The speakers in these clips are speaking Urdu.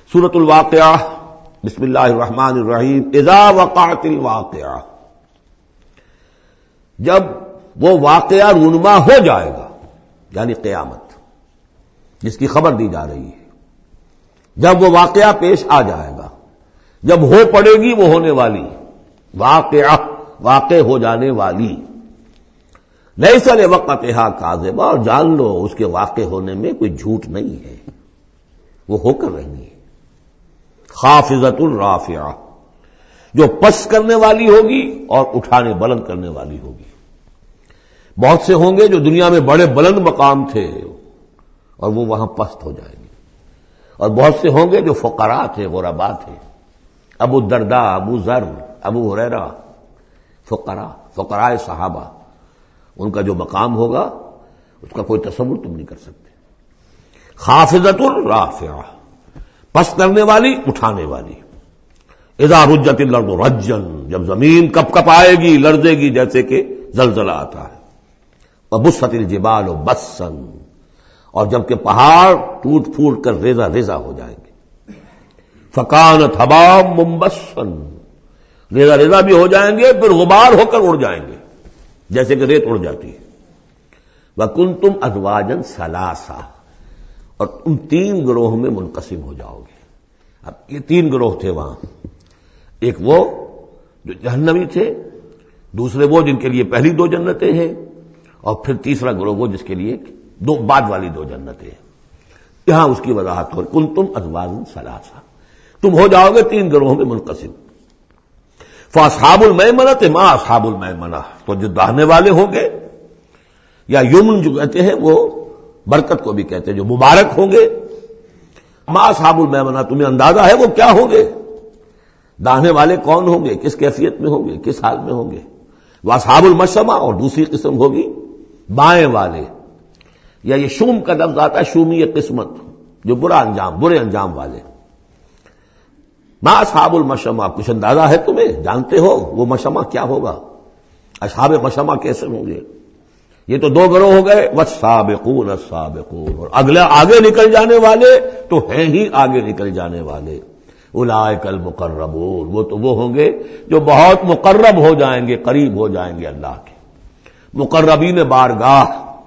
سورۃ الواقعہ، بسم اللہ الرحمن الرحیم۔ اذا وقعت الواقعہ، جب وہ واقعہ رونما ہو جائے گا، یعنی قیامت جس کی خبر دی جا رہی ہے، جب وہ واقعہ پیش آ جائے گا، جب ہو پڑے گی وہ ہونے والی واقعہ، واقع ہو جانے والی، لیس لوقتھا کاذبہ، اور جان لو اس کے واقع ہونے میں کوئی جھوٹ نہیں ہے، وہ ہو کر رہنی ہے۔ خافضۃ الرافعہ، جو پس کرنے والی ہوگی اور اٹھانے بلند کرنے والی ہوگی۔ بہت سے ہوں گے جو دنیا میں بڑے بلند مقام تھے اور وہ وہاں پست ہو جائیں گے، اور بہت سے ہوں گے جو فقراء تھے، غرباء تھے، ابو الدرداء، ابو ذر، ابو ہریرہ، فقراء صحابہ، ان کا جو مقام ہوگا اس کا کوئی تصور تم نہیں کر سکتے۔ خافضۃ الرافعہ، پس کرنے والی، اٹھانے والی۔ اذا رجت الارض رجا، جب زمین کپ کپ آئے گی، لرزے گی جیسے کہ زلزلہ آتا ہے۔ وبست الجبال بسا، اور جب کہ پہاڑ ٹوٹ پھوٹ کر ریزہ ریزہ ہو جائیں گے۔ فکانت حباء منبثا، ریزہ ریزہ بھی ہو جائیں گے، پھر غبار ہو کر اڑ جائیں گے جیسے کہ ریت اڑ جاتی ہے۔ وکنتم ازواجا ثلاثا، اور تم تین گروہوں میں منقسم ہو جاؤ گے۔ اب یہ تین گروہ تھے وہاں، ایک وہ جو جہنمی تھے، دوسرے وہ جن کے لیے پہلی دو جنتیں ہیں، اور پھر تیسرا گروہ وہ جس کے لیے دو بعد والی دو جنتیں ہیں۔ یہاں اس کی وضاحت ہو، کنتم ازواجا ثلاثا، تم ہو جاؤ گے تین گروہوں میں منقسم۔ فاصحاب المیمنۃ ما اصحاب المیمنہ، تو جو داہنے والے ہوں گے، یا یمن جو کہتے ہیں وہ برکت کو بھی کہتے ہیں، جو مبارک ہوں گے، ما اصحاب المیمنہ، تمہیں اندازہ ہے وہ کیا ہوں گے؟ داہنے والے کون ہوں گے، کس کیفیت میں ہوں گے، کس حال میں ہوں گے؟ واصحاب المشأمہ، اور دوسری قسم ہوگی بائیں والے، یا یہ شوم کا لفظ آتا ہے، شومی قسمت، جو برے انجام والے۔ ما اصحاب المشأمہ، کچھ اندازہ ہے تمہیں، جانتے ہو وہ مشأمہ کیا ہوگا؟ اصحاب مشأمہ کیسے ہوں گے؟ یہ تو دو گروہ ہو گئے، والسابقون السابقون، اور اگلے آگے نکل جانے والے تو ہیں ہی آگے نکل جانے والے۔ اولئک المقربون، وہ تو وہ ہوں گے جو بہت مقرب ہو جائیں گے، قریب ہو جائیں گے اللہ کے۔ مقربین بارگاہ،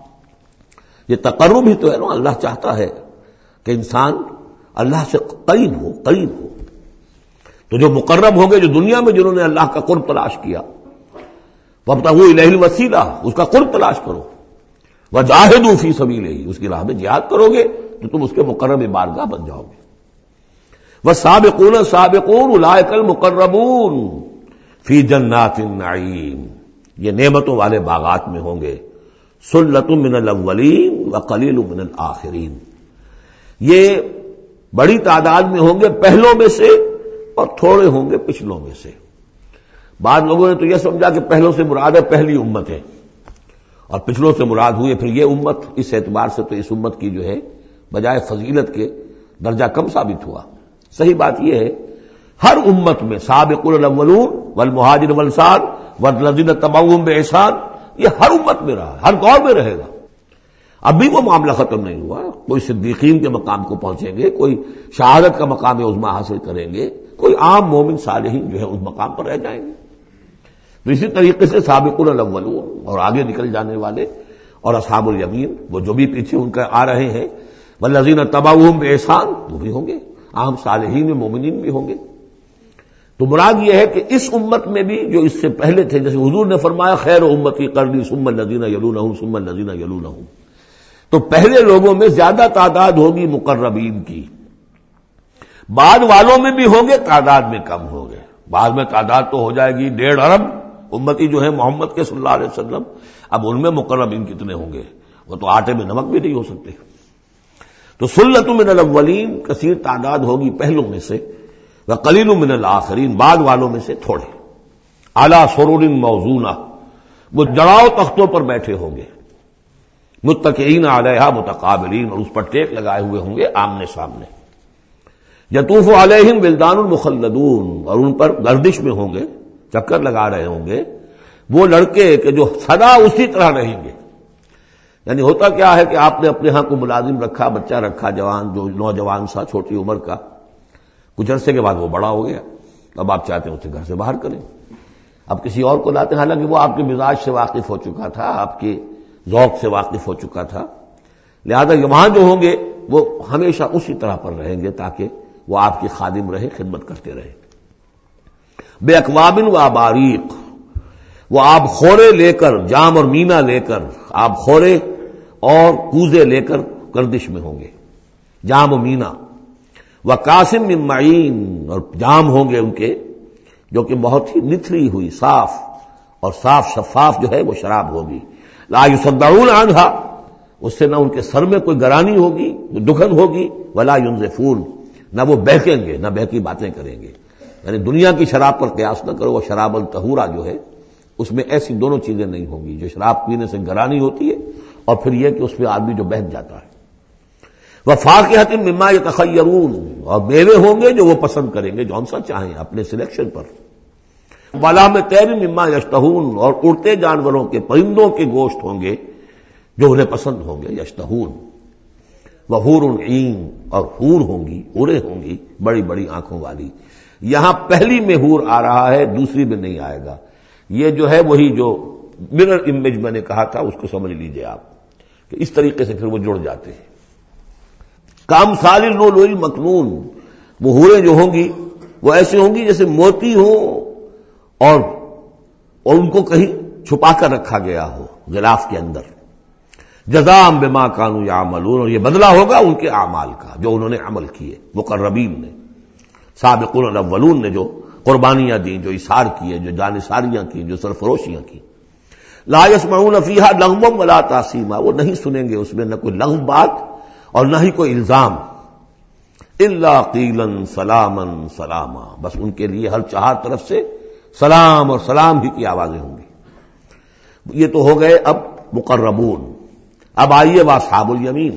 یہ تقرب ہی تو ہے نا، اللہ چاہتا ہے کہ انسان اللہ سے قریب ہو۔ تو جو مقرب ہوں گے، جو دنیا میں جنہوں نے اللہ کا قرب تلاش کیا، وابتغوا الیہ الوسیلہ، اس کا قرب تلاش کرو، وجاہدوا فی سبیلہ، اس کی راہ میں جہاد کرو گے تو تم اس کے مقرب بارگاہ بن جاؤ گے۔ والسابقون السابقون اولئک المقربون فی جنات النعیم، یہ نعمتوں والے باغات میں ہوں گے۔ سلۃ من الاولین وقلیل من الآخرین، یہ بڑی تعداد میں ہوں گے پہلوں میں سے، اور تھوڑے ہوں گے پچھلوں میں سے۔ بعض لوگوں نے تو یہ سمجھا کہ پہلوں سے مراد ہے پہلی امت ہے، اور پچھلوں سے مراد ہوئی پھر یہ امت۔ اس اعتبار سے تو اس امت کی جو ہے بجائے فضیلت کے درجہ کم ثابت ہوا۔ صحیح بات یہ ہے، ہر امت میں سابقون الاولون والمہاجرون والانصار والذین اتبعوہم بإحسان، یہ ہر امت میں رہا، ہر دور میں رہے گا۔ ابھی وہ معاملہ ختم نہیں ہوا، کوئی صدیقین کے مقام کو پہنچیں گے، کوئی شہادت کا مقام عظمیٰ حاصل کریں گے، کوئی عام مومن صالحین جو ہے اس مقام پر رہ جائیں گے۔ تو اسی طریقے سے سابقون الاولون، اور آگے نکل جانے والے، اور اصحاب الیمین، وہ جو بھی پیچھے ان کا آ رہے ہیں، والذین اتبعوہم بإحسان، وہ بھی ہوں گے، عام صالحین میں مومنین بھی ہوں گے۔ تو مراد یہ ہے کہ اس امت میں بھی جو اس سے پہلے تھے، جیسے حضور نے فرمایا خیر امتی قرنی ثم الذین یلونہم ثم الذین یلونہم، تو پہلے لوگوں میں زیادہ تعداد ہوگی مقربین کی، بعد والوں میں بھی ہوں گے، تعداد میں کم ہوں گے۔ بعد میں تعداد تو ہو جائے گی 1.5 ارب امتی جو ہے محمد کے صلی اللہ علیہ وسلم، اب ان میں مقربین کتنے ہوں گے؟ وہ تو آٹے میں نمک بھی نہیں ہو سکتے۔ تو سلۃ من الاولین، کثیر تعداد ہوگی پہلوں میں سے، وقلیل من الآخرین، بعد والوں میں سے تھوڑے۔ علی سرر موضونہ، وہ جڑاؤ تختوں پر بیٹھے ہوں گے، متکئین علیہا متقابلین، اور اس پر ٹیک لگائے ہوئے ہوں گے آمنے سامنے۔ یطوف علیہم ولدان مخلدون، اور ان پر گردش میں ہوں گے، چکر لگا رہے ہوں گے وہ لڑکے کہ جو سدا اسی طرح رہیں گے۔ یعنی ہوتا کیا ہے کہ آپ نے اپنے ہاں کو ملازم رکھا، بچہ رکھا، جوان جو نوجوان سا چھوٹی عمر کا، کچھ عرصے کے بعد وہ بڑا ہو گیا، اب آپ چاہتے ہیں اسے گھر سے باہر کریں، اب کسی اور کو لاتے ہیں، حالانکہ وہ آپ کے مزاج سے واقف ہو چکا تھا، آپ کے ذوق سے واقف ہو چکا تھا، لہذا وہاں جو ہوں گے وہ ہمیشہ اسی طرح پر رہیں گے تاکہ وہ آپ کی خادم رہے، خدمت کرتے رہے۔ بے اکواب و اباریق، وہ آب خورے لے کر، جام اور مینا لے کر، آب خورے اور کوزے لے کر گردش میں ہوں گے، جام و مینا، وقاسم من معین، اور جام ہوں گے ان کے جو کہ بہت ہی نتھری ہوئی، صاف اور صاف شفاف جو ہے وہ شراب ہوگی، لا یصدعون عنہا، اس سے نہ ان کے سر میں کوئی گرانی ہوگی، دکھن ہوگی، ولا ینزفون، نہ وہ بہکیں گے، نہ بہکی باتیں کریں گے۔ یعنی دنیا کی شراب پر قیاس نہ کرو، وہ شراب الطہورہ جو ہے اس میں ایسی دونوں چیزیں نہیں ہوں گی، جو شراب پینے سے گرانی ہوتی ہے اور پھر یہ کہ اس میں آدمی جو بہک جاتا ہے۔ وفاکہۃ مما یتخیرون، اور میوے ہوں گے جو وہ پسند کریں گے، جون سا چاہیں اپنے سلیکشن پر۔ ولحم طیر مما یشتہون، اور اڑتے جانوروں کے، پرندوں کے گوشت ہوں گے جو انہیں پسند ہوں گے، یشتہون۔ وحور عین، اور حور ہوں گی، حوریں ہوں گی بڑی بڑی آنکھوں والی۔ یہاں پہلی میں حور آ رہا ہے، دوسری میں نہیں آئے گا، یہ جو ہے وہی جو مرر امیج میں نے کہا تھا اس کو سمجھ لیجئے آپ، کہ اس طریقے سے پھر وہ جڑ جاتے ہیں۔ کامثال اللؤلؤ المکنون، وہ حوریں جو ہوں گی وہ ایسے ہوں گی جیسے موتی ہوں اور ان کو کہیں چھپا کر رکھا گیا ہو غلاف کے اندر۔ جزاء بما كانوا يعملون، اور یہ بدلہ ہوگا ان کے اعمال کا جو انہوں نے عمل کیے، مقربین نے، سابقون الاولون نے جو قربانیاں دیں، جو اثار کیے، جو جانثاریاں کی، جو سرفروشیاں کی۔ لا يسمعون فيها لغوا ولا تاثیما، وہ نہیں سنیں گے اس میں نہ کوئی لغو بات اور نہ ہی کوئی الزام، الا قیلا سلاما سلاما، بس ان کے لیے ہر چہار طرف سے سلام اور سلام ہی کی آوازیں ہوں گی۔ یہ تو ہو گئے اب مقربون۔ اب آئیے واصحاب الیمین،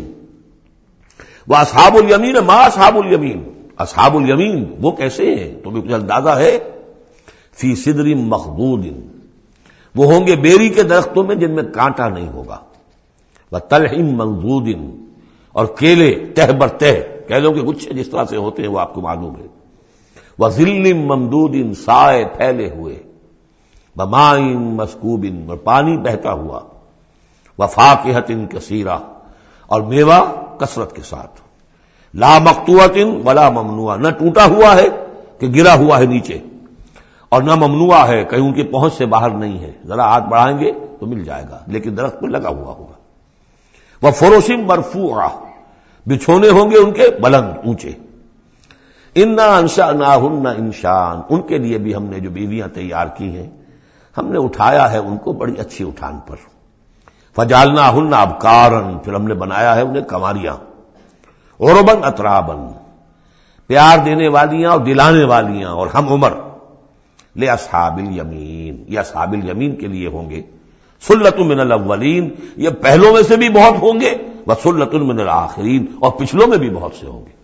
واصحاب الیمین ما اصحاب الیمین، اصحاب الیمین وہ کیسے ہیں تمہیں کچھ اندازہ ہے؟ فی صدر مخضود، وہ ہوں گے بیری کے درختوں میں جن میں کانٹا نہیں ہوگا، وطلح منضود، اور کیلے تہ بر تہ، کیلوں کے گچھے جس طرح سے ہوتے ہیں وہ آپ کو معلوم ہے، وظل ممدود، سائے پھیلے ہوئے، وماء مسکوب، اور پانی بہتا ہوا، وفاکہۃ کثیرہ، اور میوہ کثرت کے ساتھ، لا مقطوعۃ ولا ممنوعہ، نہ ٹوٹا ہوا ہے کہ گرا ہوا ہے نیچے، اور نہ ممنوع ہے کہیں ان کی پہنچ سے باہر نہیں ہے، ذرا ہاتھ بڑھائیں گے تو مل جائے گا لیکن درخت پر لگا ہوا ہوگا۔ وفرش مرفوعہ، بچھونے ہوں گے ان کے بلند اونچے۔ انا انشأناہن انشاء، ان کے لیے بھی ہم نے جو بیویاں تیار کی ہیں ہم نے اٹھایا ہے ان کو بڑی اچھی اٹھان پر۔ فجعلناہن ابکارا، پھر ہم نے بنایا ہے انہیں کنواریاں، عربا اترابا، پیار دینے والیاں اور دلانے والیاں اور ہم عمر، لاصحاب الیمین، یہ اصحاب الیمین کے لیے ہوں گے۔ سلۃ من الاولین، یہ پہلوں میں سے بھی بہت ہوں گے، وسلۃ من الآخرین، اور پچھلوں میں بھی بہت سے ہوں گے۔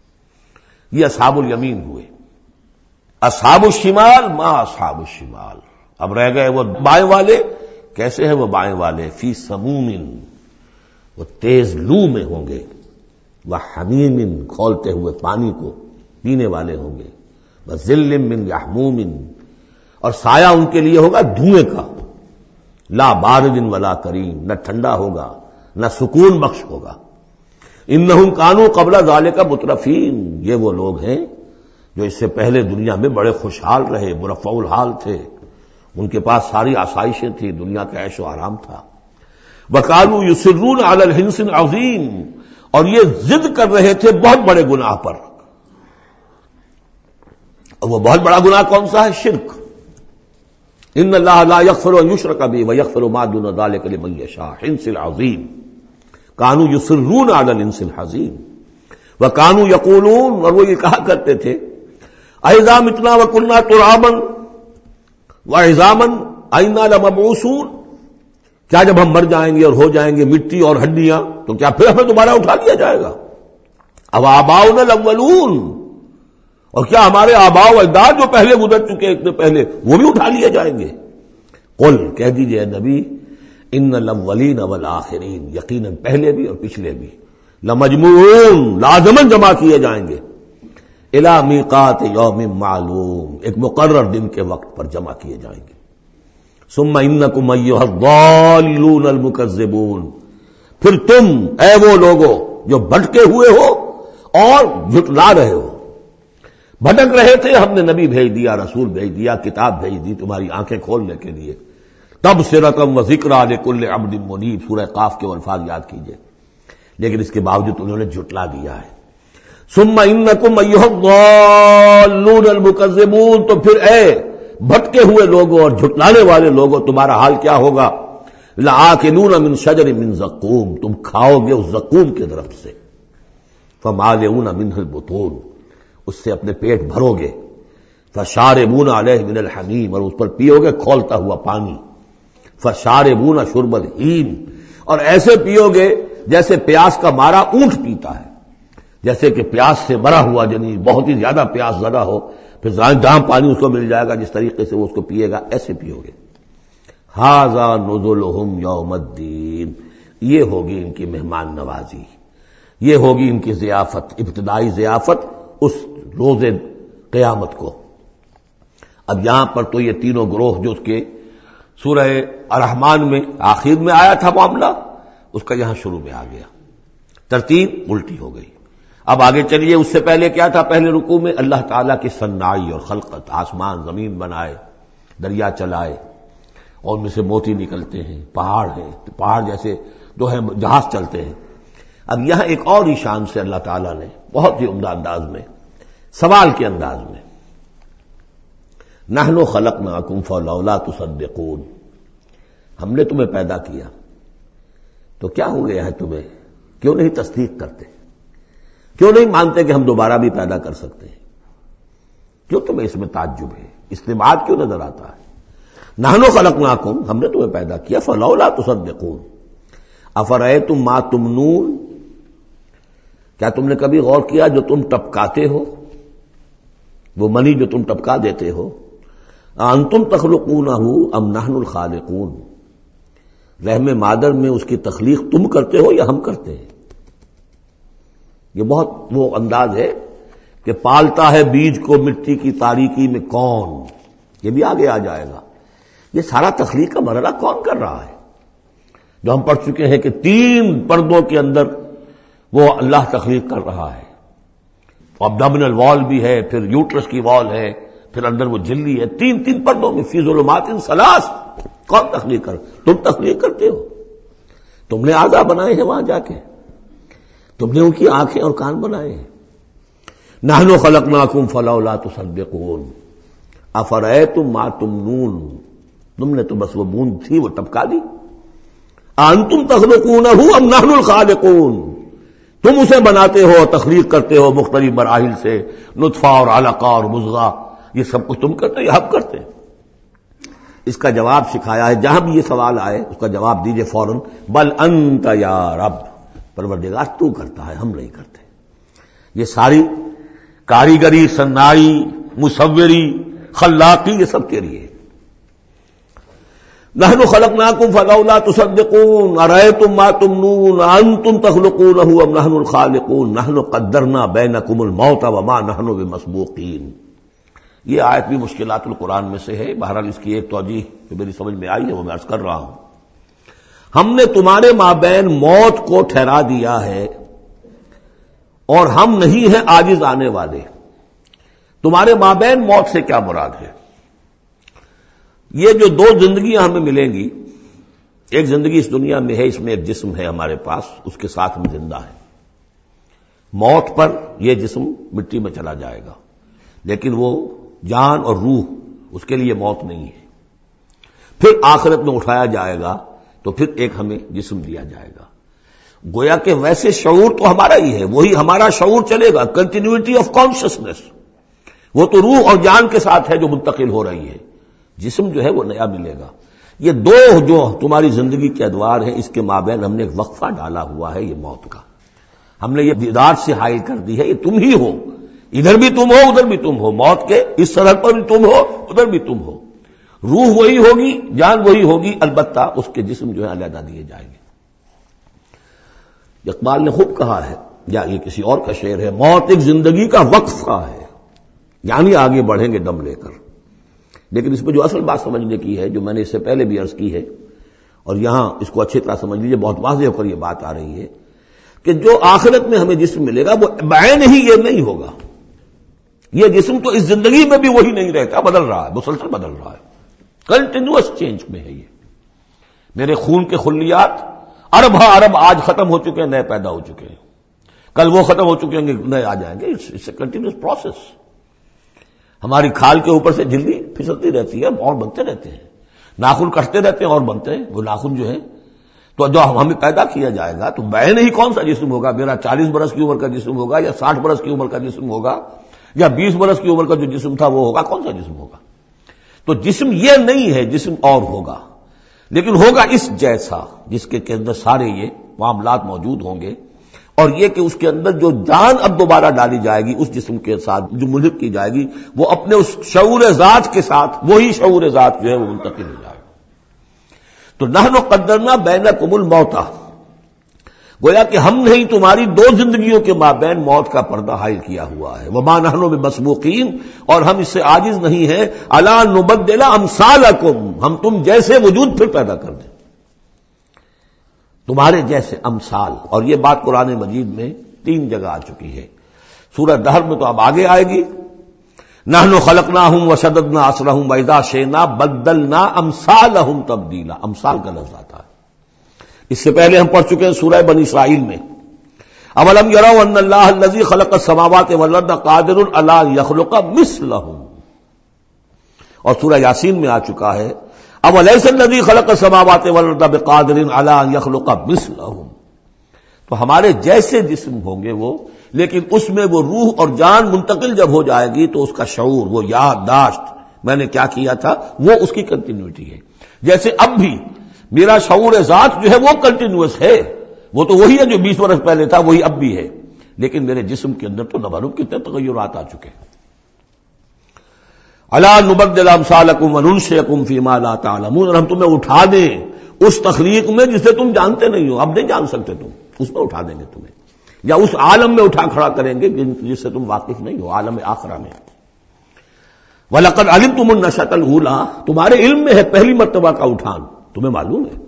یہ اصحاب الیمین ہوئے۔ اصحاب الشمال ما اصحاب الشمال، اب رہ گئے وہ بائیں والے، کیسے ہیں وہ بائیں والے؟ فی سموم، وہ تیز لو میں ہوں گے، وحمیم، کھولتے ہوئے پانی کو پینے والے ہوں گے، وظل من یحموم، اور سایہ ان کے لیے ہوگا دھوئیں کا، لا بارد ولا کریم، نہ ٹھنڈا ہوگا نہ سکون بخش ہوگا۔ انہم کانوا قبل ذالک مترفین، یہ وہ لوگ ہیں جو اس سے پہلے دنیا میں بڑے خوشحال رہے، مرفع الحال تھے، ان کے پاس ساری آسائشیں تھیں، دنیا کا عیش و آرام تھا۔ وکانوا یصرون علی الحنث العظیم، اور یہ ضد کر رہے تھے بہت بڑے گناہ پر، اور وہ بہت بڑا گناہ کون سا ہے؟ شرک۔ ان اللہ لا یغفر ان یشرک بہ ویغفر ما دون ذلک لمن یشاء، حنث العظیم، کانوا یصرون علی الحنث العظیم، وکانوا یقولون، اور وہ یہ کہا کرتے تھے، اذا متنا وکنا ترابا وعظاما اینا لمبعوثون، کیا جب ہم مر جائیں گے اور ہو جائیں گے مٹی اور ہڈیاں تو کیا پھر ہمیں دوبارہ اٹھا لیا جائے گا؟ اب آباؤنا الاولون، اور کیا ہمارے آباء و اجداد جو پہلے گزر چکے اتنے پہلے وہ بھی اٹھا لیے جائیں گے؟ قل، کہہ دیجئے نبی، ان الاولین والآخرین، یقیناً پہلے بھی اور پچھلے بھی، لمجموعون، لازماً جمع کیے جائیں گے، الی میقات یوم معلوم، ایک مقرر دن کے وقت پر جمع کیے جائیں گے. ثم انکم ایھا الضالون المکذبون، پھر تم اے وہ لوگوں جو بھٹکے ہوئے ہو اور جھٹلا رہے ہو. بھٹک رہے تھے، ہم نے نبی بھیج دیا، رسول بھیج دیا، کتاب بھیج دی تمہاری آنکھیں کھولنے کے لیے. تبصرۃ و ذکریٰ لکل عبد منیب، سورہ قاف کے الفاظ یاد کیجئے. لیکن اس کے باوجود انہوں نے جھٹلا دیا ہے. ثم انکم ایھا الضالون المکذبون، تو پھر اے بھٹکے ہوئے لوگوں اور جھٹلانے والے لوگوں، تمہارا حال کیا ہوگا؟ لآکلون من شجر من زقوم، تم کھاؤ گے اس زقوم کے درخت سے. فمالئون منہ البطون، اس سے اپنے پیٹ بھرو گے. فشاربون علیہ من الحمیم، اور اس پر پیو گے کھولتا ہوا پانی. فشاربون شرب الہیم، اور ایسے پیو گے جیسے پیاس کا مارا اونٹ پیتا ہے. جیسے کہ پیاس سے مرا ہوا جنی بہت ہی زیادہ پیاس زدہ ہو، پھر جہاں پانی اس کو مل جائے گا جس طریقے سے وہ اس کو پیے گا، ایسے پیو گے. ھذا نزلھم یوم الدین، یہ ہوگی ان کی مہمان نوازی، یہ ہوگی ان کی ضیافت، ابتدائی ضیافت اس روز قیامت کو. اب یہاں پر تو یہ تینوں گروہ جو اس کے سورہ الرحمن میں آخر میں آیا تھا معاملہ، اس کا یہاں شروع میں آ گیا، ترتیب الٹی ہو گئی. اب آگے چلیے، اس سے پہلے کیا تھا؟ پہلے رکوع میں اللہ تعالیٰ کی صنائی اور خلقت، آسمان زمین بنائے، دریا چلائے اور ان میں سے موتی نکلتے ہیں، پہاڑ ہیں، پہاڑ جیسے جو ہے جہاز چلتے ہیں. اب یہاں ایک اور ہی شان سے اللہ تعالیٰ نے بہت ہی عمدہ انداز میں، سوال کے انداز میں، نحن خلقناکم فلولا تصدقون، ہم نے تمہیں پیدا کیا تو کیا ہو گیا ہے تمہیں، کیوں نہیں تصدیق کرتے، کیوں نہیں مانتے کہ ہم دوبارہ بھی پیدا کر سکتے ہیں؟ کیوں تمہیں اس میں تعجب ہے، استبعاد کیوں نظر آتا ہے؟ نحن خلقناکم، ہم نے تمہیں پیدا کیا، فلولا تصدقون افرأیتم ما تمنون، کیا تم نے کبھی غور کیا جو تم ٹپکاتے ہو، وہ منی جو تم ٹپکا دیتے ہو؟ انتم تخلقونہ ام نحن الخالقون، رحم مادر میں اس کی تخلیق تم کرتے ہو یا ہم کرتے ہیں؟ یہ بہت وہ انداز ہے کہ پالتا ہے بیج کو مٹی کی تاریکی میں کون، یہ بھی آگے آ جائے گا. یہ سارا تخلیق کا مرحلہ کون کر رہا ہے؟ جو ہم پڑھ چکے ہیں کہ 3 پردوں کے اندر وہ اللہ تخلیق کر رہا ہے. ابڈومینل وال بھی ہے، پھر یوٹرس کی وال ہے، پھر اندر وہ جھلی ہے، 3 پردوں میں، فی ظلمات ثلاث. کون تخلیق کر؟ تم تخلیق کرتے ہو. تم نے اعضاء بنائے ہیں وہاں جا کے، تم نے ان کی آنکھیں اور کان بنائے ہیں. نحن خلقناکم فلولا تصدقون افرأیتم ما تمنون، تم نے تو بس وہ بوند تھی وہ ٹپکا دی. انتم تخلقونہ ام نحن الخالقون، تم اسے بناتے ہو، تخلیق کرتے ہو مختلف مراحل سے، نطفہ اور علقہ اور مضغہ، یہ سب کچھ تم کرتے ہو یا ہم کرتے ہیں؟ اس کا جواب سکھایا ہے. جہاں بھی یہ سوال آئے اس کا جواب دیجئے فوراً، بل انت یا رب، پروردگار تو کرتا ہے، ہم نہیں کرتے. یہ ساری کاریگری، صنائی، مصوری، خلاقی، یہ سب تیری ہے. نحن خلقناکم فلولا تصدقون ارأیتم ما تمنون انتم تخلقونہ ام نحن الخالقون نحن قدرنا بینکم الموت وما نحن بمسبوقین. یہ آیت بھی مشکلات القرآن میں سے ہے. بہرحال اس کی ایک توجیہ جو میری سمجھ میں آئی ہے وہ میں عرض کر رہا ہوں. ہم نے تمہارے مابین موت کو ٹھہرا دیا ہے اور ہم نہیں ہیں عاجز آنے والے. تمہارے مابین موت سے کیا مراد ہے؟ یہ جو 2 زندگیاں ہمیں ملیں گی، ایک زندگی اس دنیا میں ہے، اس میں ایک جسم ہے ہمارے پاس، اس کے ساتھ ہم زندہ ہیں. موت پر یہ جسم مٹی میں چلا جائے گا، لیکن وہ جان اور روح، اس کے لیے موت نہیں ہے. پھر آخرت میں اٹھایا جائے گا تو پھر ایک ہمیں جسم دیا جائے گا. گویا کہ ویسے شعور تو ہمارا ہی ہے، وہی ہمارا شعور چلے گا، کنٹینیوٹی آف کانشسنس، وہ تو روح اور جان کے ساتھ ہے جو منتقل ہو رہی ہے. جسم جو ہے وہ نیا ملے گا. یہ 2 جو تمہاری زندگی کے ادوار ہیں، اس کے مابین ہم نے ایک وقفہ ڈالا ہوا ہے، یہ موت کا. ہم نے یہ دیدار سے حائل کر دی ہے، یہ تم ہی ہو، ادھر بھی تم ہو ادھر بھی تم ہو، موت کے اس سرحد پر بھی تم ہو ادھر بھی تم ہو. روح وہی ہوگی، جان وہی ہوگی، البتہ اس کے جسم جو ہے علیحدہ دیے جائیں گے. اقبال نے خوب کہا ہے یا یہ کسی اور کا شعر ہے، موت ایک زندگی کا وقفہ ہے، یعنی آگے بڑھیں گے دم لے کر۔ لیکن اس میں جو اصل بات سمجھنے کی ہے، جو میں نے اس سے پہلے بھی عرض کی ہے، اور یہاں اس کو اچھی طرح سمجھ لیجیے، بہت واضح ہو کر یہ بات آ رہی ہے کہ جو آخرت میں ہمیں جسم ملے گا وہ بعین ہی یہ نہیں ہوگا۔ یہ جسم تو اس زندگی میں بھی وہی نہیں رہتا، بدل رہا ہے، مسلسل بدل رہا ہے، کنٹینیوس چینج میں ہے۔ یہ میرے خون کے خلیات ارب ارب آج ختم ہو چکے ہیں، نئے پیدا ہو چکے ہیں، کل وہ ختم ہو چکے ہیں، نئے آ جائیں گے۔ It's a continuous process. ہماری کھال کے اوپر سے جلدی پھسلتی رہتی ہے اور بنتے رہتے ہیں، ناخن کٹتے رہتے ہیں اور بنتے ہیں وہ ناخن جو ہیں۔ تو جو ہمیں پیدا کیا جائے گا تو بعین ہی کون سا جسم ہوگا؟ میرا 40 برس کی عمر کا جسم ہوگا یا 60 برس کی عمر کا جسم ہوگا یا 20 برس کی عمر کا جو جسم تھا وہ ہوگا؟ کون سا جسم ہوگا؟ تو جسم یہ نہیں ہے، جسم اور ہوگا، لیکن ہوگا اس جیسا، جس کے اندر سارے یہ معاملات موجود ہوں گے، اور یہ کہ اس کے اندر جو جان اب دوبارہ ڈالی جائے گی اس جسم کے ساتھ جو ملحق کی جائے گی، وہ اپنے اس شعور ذات کے ساتھ وہی شعور ذات جو ہے وہ منتقل ہو جائے گا۔ تو نحن قدرنا بینکم الموت، گویا کہ ہم نے تمہاری دو زندگیوں کے مابین موت کا پردہ حائل کیا ہوا ہے۔ وما نحن بمسبوقین، اور ہم اس سے عاجز نہیں ہیں، الا نبدل امثالکم، ہم تم جیسے وجود پھر پیدا کر دیں، تمہارے جیسے امثال۔ اور یہ بات قرآن مجید میں 3 جگہ آ چکی ہے، سورہ دہر میں تو اب آگے آئے گی، نحن خلقناہم وشددنا اسرہم واذا شئنا بدلنا امثالہم تبدیلا، امثال کا لفظ آتا ہے۔ اس سے پہلے ہم پڑھ چکے ہیں سورہ بنی اسرائیل میں، اولم یروا ان اللہ الذی خلق السماوات والارض قادر علی ان یخلق مثلہم، اور سورہ یاسین میں آ چکا ہے اولیس الذی خلق السماوات والارض بقادر علی ان یخلق مثلہم۔ تو ہمارے جیسے جسم ہوں گے وہ، لیکن اس میں وہ روح اور جان منتقل جب ہو جائے گی تو اس کا شعور، وہ یادداشت میں نے کیا کیا تھا، وہ اس کی کنٹینیوٹی ہے۔ جیسے اب بھی میرا شعور ذات جو ہے وہ کنٹینیوس ہے، وہ تو وہی ہے جو 20 برس پہلے تھا، وہی اب بھی ہے، لیکن میرے جسم کے اندر تو نہ معلوم کتنے تغیرات آ چکے ہیں۔ الا نبدل امثالکم وننشئکم فیما لا تعلمون، اور ہم تمہیں اٹھا دیں اس تخلیق میں جسے تم جانتے نہیں ہو، اب نہیں جان سکتے تم، اس میں اٹھا دیں گے تمہیں، یا اس عالم میں اٹھا کھڑا کریں گے جس سے تم واقف نہیں ہو، عالم آخرہ میں۔ وَلَقَدْ عَلِمْتُمُ النَّشْأَةَ الْأُولَىٰ، تمہارے علم میں ہے پہلی مرتبہ کا اٹھان، تمہیں معلوم ہے،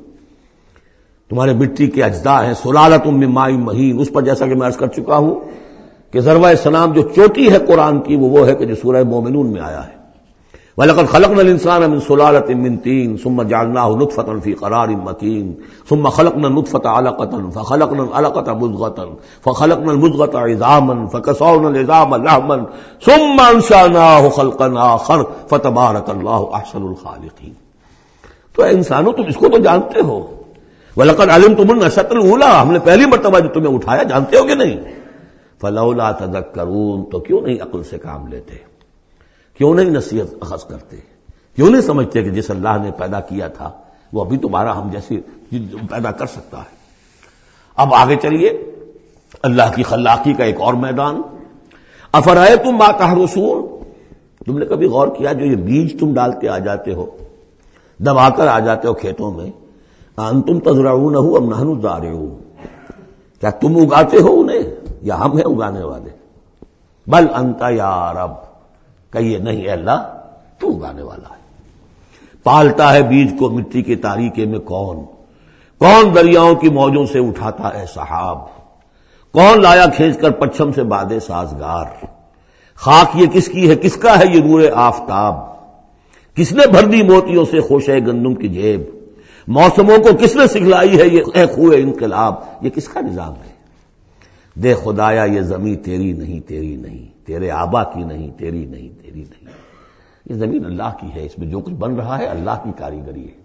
تمہارے مٹی کے اجزاء ہیں، سلالۃ من ماء مہین، اس پر جیسا کہ میں عرض کر چکا ہوں کہ ذروہ سلام جو چوٹی ہے قرآن کی وہ ہے کہ جو سورہ مومنون میں آیا ہے، وَلَقَدْ خَلَقْنَا الْإِنسَانَ مِنْ سُلَالَةٍ مِّن طِينٍ ثُمَّ جَعَلْنَاهُ نُطْفَةً فِي قَرَارٍ مَّكِينٍ ثُمَّ خَلَقْنَا النُّطْفَةَ عَلَقَةً فَخَلَقْنَا الْعَلَقَةَ مُضْغَةً فَخَلَقْنَا الْمُضْغَةَ عِظَامًا فَكَسَوْنَا الْعِظَامَ لَحْمًا ثُمَّ أَنشَأْنَاهُ خَلْقًا آخَرَ فَتَبَارَكَ اللَّهُ أَحْسَنُ الْخَالِقِينَ۔ تو اے انسانوں تم اس کو تو جانتے ہو، وَلَقَدْ عَلِمْتُمُ النَّشْأَةَ الْأُولَىٰ، ہم نے پہلی مرتبہ جو تمہیں اٹھایا جانتے ہو کہ نہیں، فَلَوْلَا تَذَكَّرُونَ، تو کیوں نہیں عقل سے کام لیتے، کیوں نہیں نصیحت اخذ کرتے، کیوں نہیں سمجھتے کہ جس اللہ نے پیدا کیا تھا وہ ابھی تمہارا ہم جیسے پیدا کر سکتا ہے۔ اب آگے چلیے، اللہ کی خلاقی کا ایک اور میدان، افرأیتم ما تحرثون، تم نے کبھی غور کیا جو یہ بیج تم ڈالتے آ جاتے ہو، دبا کر آ جاتے ہو کھیتوں میں، انتم تزرعونہ ام نحن الزارعون، کیا تم اگاتے ہو انہیں یا ہم ہیں اگانے والے؟ بل انت یا رب، کہیے نہیں اے اللہ تو اگانے والا ہے۔ پالتا ہے بیج کو مٹی کی تاریکی میں کون دریاؤں کی موجوں سے اٹھاتا ہے سحاب، کون لایا کھینچ کر پچھم سے بادے سازگار، خاک یہ کس کی ہے، کس کا ہے یہ نور آفتاب، کس نے بھر دی موتیوں سے خوشہ گندم کی جیب، موسموں کو کس نے سکھلائی ہے یہ اے خوئے انقلاب، یہ کس کا نظام ہے؟ دے خدایا یہ زمیں تیری نہیں، تیری نہیں، تیرے آبا کی نہیں، تیری نہیں، تیری نہیں، یہ زمین اللہ کی ہے، اس میں جو کچھ بن رہا ہے اللہ کی کاریگری ہے۔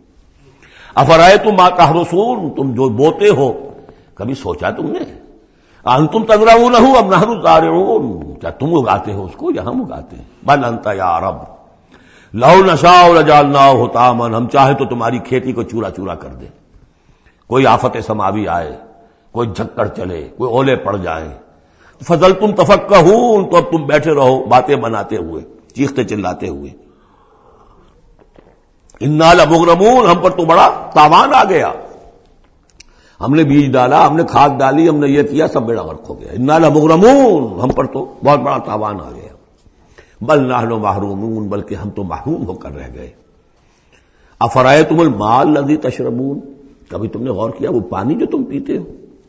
افرأیتم ما تحرثون، تم جو بوتے ہو کبھی سوچا تم نے، انتم تزرعونہ ام نحن الزارعون، کیا تم اگاتے ہو اس کو یا ہم اگاتے ہیں؟ بل انت یا رب لو نشاء لجعلناہ حطاما، ہم چاہے تو تمہاری کھیتی کو چورا چورا کر دیں، کوئی آفت سماوی آئے، کوئی جھکڑ چلے، کوئی اولے پڑ جائیں، فظلتم تفکہون، تو اب تم بیٹھے رہو باتیں بناتے ہوئے، چیختے چلاتے ہوئے، انا لمغرمون، ہم پر تو بڑا تاوان آ گیا، ہم نے بیج ڈالا، ہم نے کھاد ڈالی، ہم نے یہ کیا، سب بیڑا غرق ہو گیا. انا لمغرمون، ہم پر تو بہت بڑا تاوان آ گیا. بل نحن محرومون، بلکہ ہم تو محروم ہو کر رہ گئے. افرأیتم الماء الذی تشربون، کبھی تم نے غور کیا وہ پانی جو تم پیتے ہو؟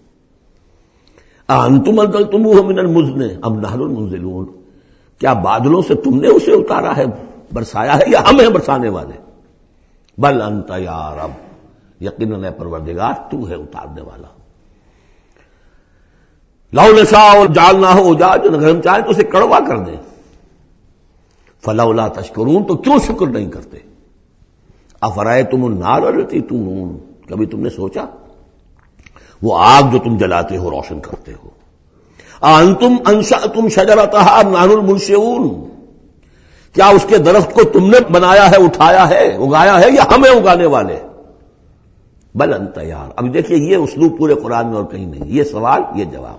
اانتم انزلتموہ من المزن ام نحن المنزلون، کیا بادلوں سے تم نے اسے اتارا ہے، برسایا ہے، یا ہم ہیں برسانے والے؟ بل انت یا رب، یقیناً اے پروردگار تو ہے اتارنے والا. لو نشاء جعلناہ اجاجا، اگر ہم چاہیں تو اسے کڑوا کر دیں. فلولا تشکرون، تو کیوں شکر نہیں کرتے؟ افرأیتم النار التی تورون، کبھی تم نے سوچا وہ آگ جو تم جلاتے ہو، روشن کرتے ہو، انتم انشأتم شجرتها ام نحن المنشئون، کیا اس کے درخت کو تم نے بنایا ہے، اٹھایا ہے، اگایا ہے، یا ہمیں اگانے والے؟ بل انت یار. اب دیکھیے یہ اسلوب پورے قرآن میں اور کہیں نہیں، یہ سوال یہ جواب.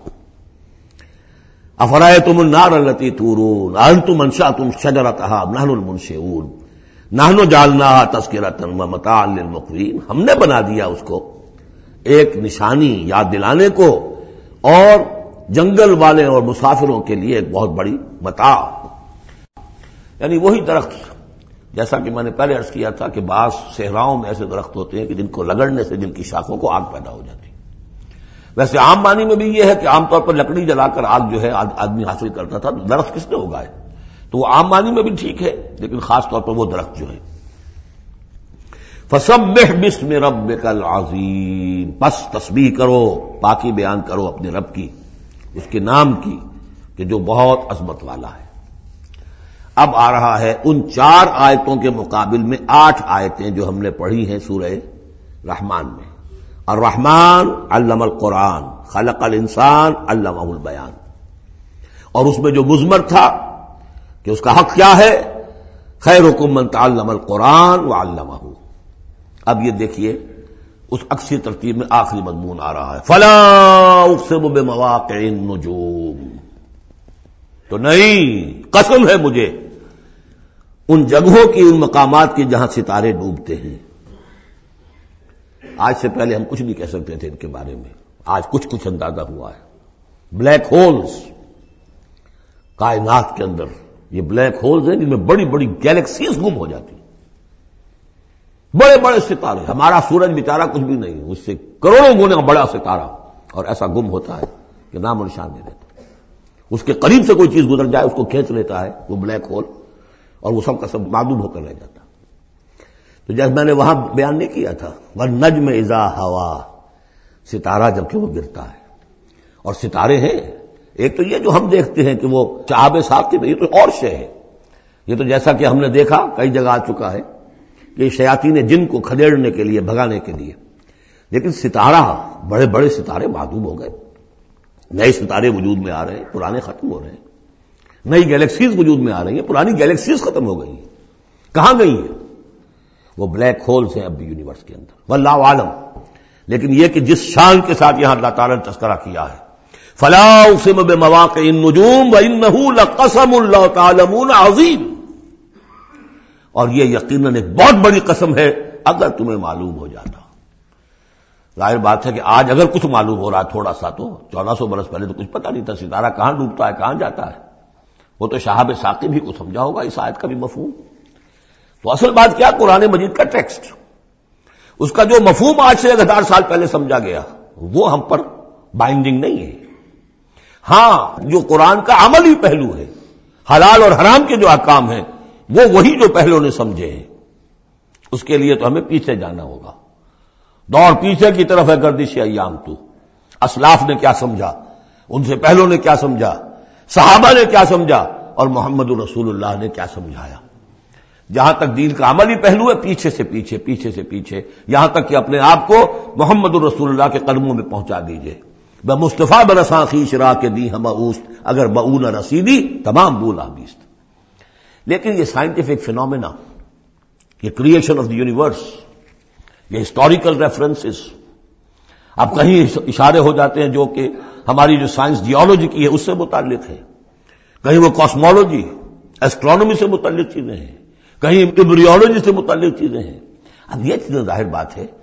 افرأیتم النار التی تورون انتم انشأتم شجرتها ام نحن المنشئون نحن جعلناها تذکرۃ ومتاعا للمقوین، ہم نے بنا دیا اس کو ایک نشانی یاد دلانے کو، اور جنگل والے اور مسافروں کے لیے ایک بہت بڑی متاع. یعنی وہی درخت جیسا کہ میں نے پہلے عرض کیا تھا کہ بعض صحراؤں میں ایسے درخت ہوتے ہیں کہ جن کو رگڑنے سے جن کی شاخوں کو آگ پیدا ہو جاتی ہے. ویسے عام معنی میں بھی یہ ہے کہ عام طور پر لکڑی جلا کر آگ جو ہے آدمی حاصل کرتا تھا، درخت کس نے اگائے؟ تو وہ عام معنی میں بھی ٹھیک ہے، لیکن خاص طور پر وہ درخت جو ہے. فسبح باسم ربک العظیم، بس تسبیح کرو، پاکی بیان کرو اپنے رب کی، اس کے نام کی کہ جو بہت عظمت والا ہے. اب آ رہا ہے ان 4 آیتوں کے مقابل میں 8 آیتیں جو ہم نے پڑھی ہیں سورہ رحمان میں. الرحمن علم القرآن خلق الانسان علمہ البیان، اور اس میں جو مضمر تھا کہ اس کا حق کیا ہے، خیرکم من تعلم القرآن وعلمہ. اب یہ دیکھیے اس اکثر ترتیب میں آخری مضمون آ رہا ہے، فلا اقسم بمواقع النجوم، تو نہیں، قسم ہے مجھے ان جگہوں کی، ان مقامات کی جہاں ستارے ڈوبتے ہیں. آج سے پہلے ہم کچھ نہیں کہہ سکتے تھے ان کے بارے میں، آج کچھ اندازہ ہوا ہے. بلیک ہولز کائنات کے اندر، یہ بلیک ہولز ہیں جن میں بڑی بڑی گیلیکسیز گم ہو جاتی ہیں، بڑے بڑے ستارے. ہمارا سورج بیچارہ کچھ بھی نہیں، اس سے کروڑوں گنا بڑا ستارہ، اور ایسا گم ہوتا ہے کہ نام و نشان نہیں رہتا. اس کے قریب سے کوئی چیز گزر جائے اس کو کھینچ لیتا ہے وہ بلیک ہول، اور وہ سب کا سب معدوم ہو کر رہ جاتا. تو جب میں نے وہاں بیان نہیں کیا تھا والنجم اذا ہوا، ستارہ جب کہ وہ گرتا ہے. اور ستارے ہیں، ایک تو یہ جو ہم دیکھتے ہیں کہ وہ شہاب ثاقب، یہ تو اور شے ہے. یہ تو جیسا کہ ہم نے دیکھا کئی جگہ آ چکا ہے کہ شیاطین جن کو کھدیڑنے کے لیے، بھگانے کے لیے. لیکن ستارہ، بڑے بڑے ستارے معدوم ہو گئے، نئے ستارے وجود میں آ رہے ہیں، پرانے ختم ہو رہے ہیں، نئی گیلیکسیز وجود میں آ رہی ہیں، پرانی گیلیکسیز ختم ہو گئی ہیں. کہاں گئی ہیں؟ وہ بلیک ہولز ہیں اب بھی یونیورس کے اندر، واللہ عالم. لیکن یہ کہ جس شان کے ساتھ یہاں اللہ تعالیٰ نے تذکرہ کیا ہے، فلا اقسم بمواقع النجوم وانہ لقسم لو تعلمون عظیم، اور یہ یقیناً ایک بہت بڑی قسم ہے اگر تمہیں معلوم ہو جاتا. ظاہر بات ہے کہ آج اگر کچھ معلوم ہو رہا ہے تھوڑا سا، تو 1400 برس پہلے تو کچھ پتہ نہیں تھا ستارہ کہاں ڈوبتا ہے، کہاں جاتا ہے. وہ تو شہاب ثاقب ہی کو سمجھا ہوگا اس آیت کا بھی مفہوم. تو اصل بات کیا، قرآن مجید کا ٹیکسٹ، اس کا جو مفہوم آج سے 1000 سال پہلے سمجھا گیا وہ ہم پر بائنڈنگ نہیں ہے. ہاں جو قرآن کا عملی پہلو ہے، حلال اور حرام کے جو احکام ہیں، وہ وہی جو پہلو نے سمجھے ہیں. اس کے لیے تو ہمیں پیچھے جانا ہوگا. دور پیچھے کی طرف ہے گردش ایام. تو اسلاف نے کیا سمجھا، ان سے پہلوں نے کیا سمجھا، صحابہ نے کیا سمجھا، اور محمد رسول اللہ نے کیا سمجھایا. جہاں تک دین کا عملی پہلو ہے، پیچھے سے پیچھے، پیچھے سے پیچھے، یہاں تک کہ اپنے آپ کو محمد رسول اللہ کے قدموں میں پہنچا دیجئے. بمصطفیٰ برساں خیش را کے دی ہم اوست، اگر بؤ نہ رسیدی تمام بولا بیست. لیکن یہ سائنٹیفک فینومینا، یہ کریشن آف دی یونیورس، یہ ہسٹوریکل ریفرنسز، اب کہیں اشارے ہو جاتے ہیں جو کہ ہماری جو سائنس جیولوجی کی ہے اس سے متعلق ہے، کہیں وہ کاسمولوجی، ایسٹرونومی سے متعلق چیزیں ہیں، کہیں ایمبریولوجی سے متعلق چیزیں ہیں. اب یہ چیزیں ظاہر بات ہے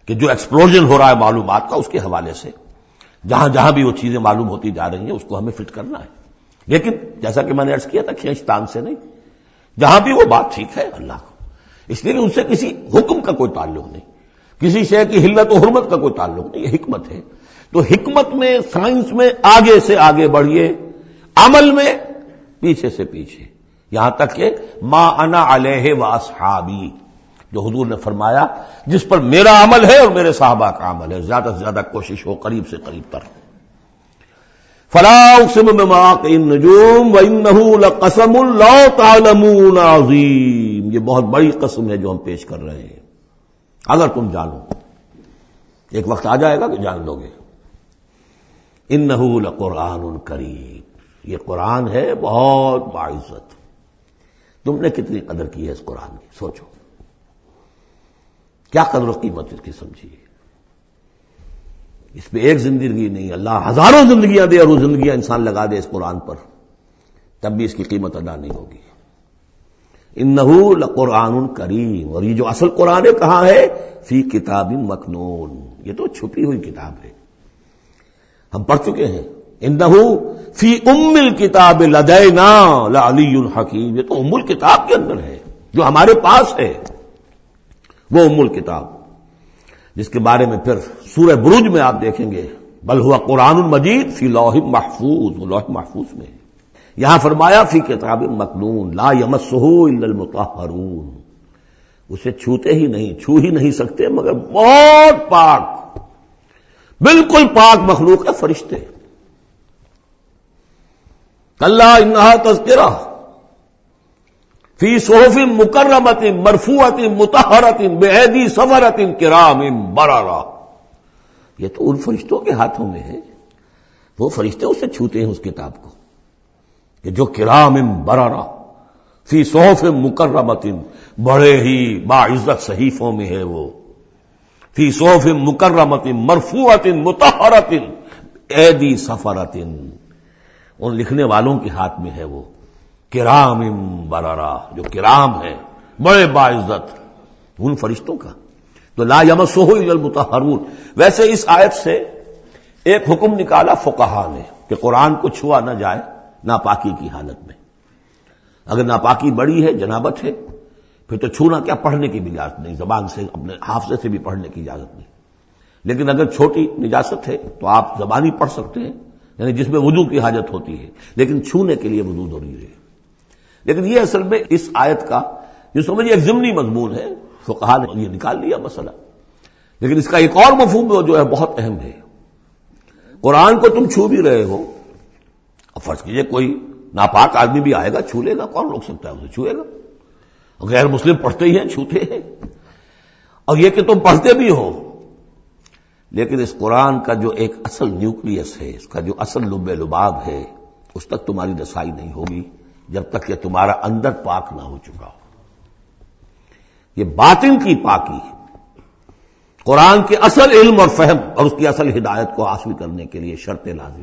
کہ جو ایکسپلوژن ہو رہا ہے معلومات کا، اس کے حوالے سے جہاں جہاں بھی وہ چیزیں معلوم ہوتی جا رہی ہیں اس کو ہمیں فٹ کرنا ہے، لیکن جیسا کہ میں نے عرض کیا تھا کھینچتان سے نہیں، جہاں بھی وہ بات ٹھیک ہے اللہ کو، اس لیے کہ ان سے کسی حکم کا کوئی تعلق نہیں، کسی شے کی حلت و حرمت کا کوئی تعلق نہیں، یہ حکمت ہے۔ تو حکمت میں، سائنس میں آگے سے آگے بڑھیے، عمل میں پیچھے سے پیچھے، یہاں تک کہ ما انا علیہ و اصحابی، جو حضور نے فرمایا جس پر میرا عمل ہے اور میرے صحابہ کا عمل ہے، زیادہ سے زیادہ کوشش ہو قریب سے قریب تر۔ فلا اقسم بمواقع النجوم وانه لقسم لو تعلمون عظیم، یہ بہت بڑی قسم ہے جو ہم پیش کر رہے ہیں، اگر تم جانو، ایک وقت آ جائے گا کہ جان لو گے۔ انه لقرآن کریم، یہ قرآن ہے بہت باعزت، تم نے کتنی قدر کی ہے اس قرآن کی، سوچو کیا قدر و قیمت اس کی سمجھیے، اس پہ ایک زندگی نہیں، اللہ ہزاروں زندگیاں دے اور وہ زندگیاں انسان لگا دے اس قرآن پر، تب بھی اس کی قیمت ادا نہیں ہوگی۔ انہ لقرآن کریم، اور یہ جو اصل قرآن ہے کہاں ہے؟ فی کتاب مکنون، یہ تو چھپی ہوئی کتاب ہے، ہم پڑھ چکے ہیں۔ انہ فی ام الکتاب لدینا لعلی حکیم، یہ تو ام الکتاب کے اندر ہے جو ہمارے پاس ہے، وہ ام الکتاب جس کے بارے میں پھر سورہ بروج میں آپ دیکھیں گے بل ہوا قرآن مجید فی لوح محفوظ، وہ لوح محفوظ میں ہے۔ یہاں فرمایا فی کتاب مکنون لا یمسہ الا المطہرون، اسے چھوتے ہی نہیں، چھو ہی نہیں سکتے مگر بہت پاک، بالکل پاک مخلوق ہے، فرشتے۔ کلا انہا تذکرہ فی صحف مکرمۃ مرفوعۃ مطہرۃ بایدی سفرۃ کرام بررہ، یہ تو ان فرشتوں کے ہاتھوں میں ہے، وہ فرشتے اسے چھوتے ہیں اس کتاب کو، کہ جو کرام بررہ فی صحف مکرمۃ، بڑے ہی باعزت صحیفوں میں ہے وہ، فی صحف مکرمۃ مرفوعۃ مطہرۃ ایدی سفرۃ، ان لکھنے والوں کے ہاتھ میں ہے وہ، کرام بررہ، جو کرام ہے بڑے باعزت، ان فرشتوں کا۔ تو لا یمسہ الا المطہرون، ویسے اس آیت سے ایک حکم نکالا فقہا نے کہ قرآن کو چھوا نہ جائے ناپاکی کی حالت میں، اگر ناپاکی بڑی ہے، جنابت ہے، پھر تو چھونا کیا، پڑھنے کی بھی اجازت نہیں، زبان سے اپنے حافظے سے بھی پڑھنے کی اجازت نہیں، لیکن اگر چھوٹی نجاست ہے تو آپ زبانی پڑھ سکتے ہیں، یعنی جس میں وضو کی حاجت ہوتی ہے، لیکن چھونے کے لیے وضو ضروری ہے۔ لیکن یہ اصل میں اس آیت کا جو سمجھے ایک ضمنی مضمون ہے، فقہا نے یہ نکال لیا مسئلہ، لیکن اس کا ایک اور مفہوم جو ہے بہت اہم ہے۔ قرآن کو تم چھو بھی رہے ہو، اب فرض کیجئے کوئی ناپاک آدمی بھی آئے گا چھو لے گا، کون روک سکتا ہے اسے چھوئے گا، غیر مسلم پڑھتے ہی ہیں چھوتے ہیں، اور یہ کہ تم پڑھتے بھی ہو، لیکن اس قرآن کا جو ایک اصل نیوکلیس ہے، اس کا جو اصل لب لباب ہے، اس تک تمہاری رسائی نہیں ہوگی جب تک کہ تمہارا اندر پاک نہ ہو چکا ہو۔ یہ باطن کی پاکی قرآن کے اصل علم اور فہم اور اس کی اصل ہدایت کو حاصل کرنے کے لیے شرط لازم،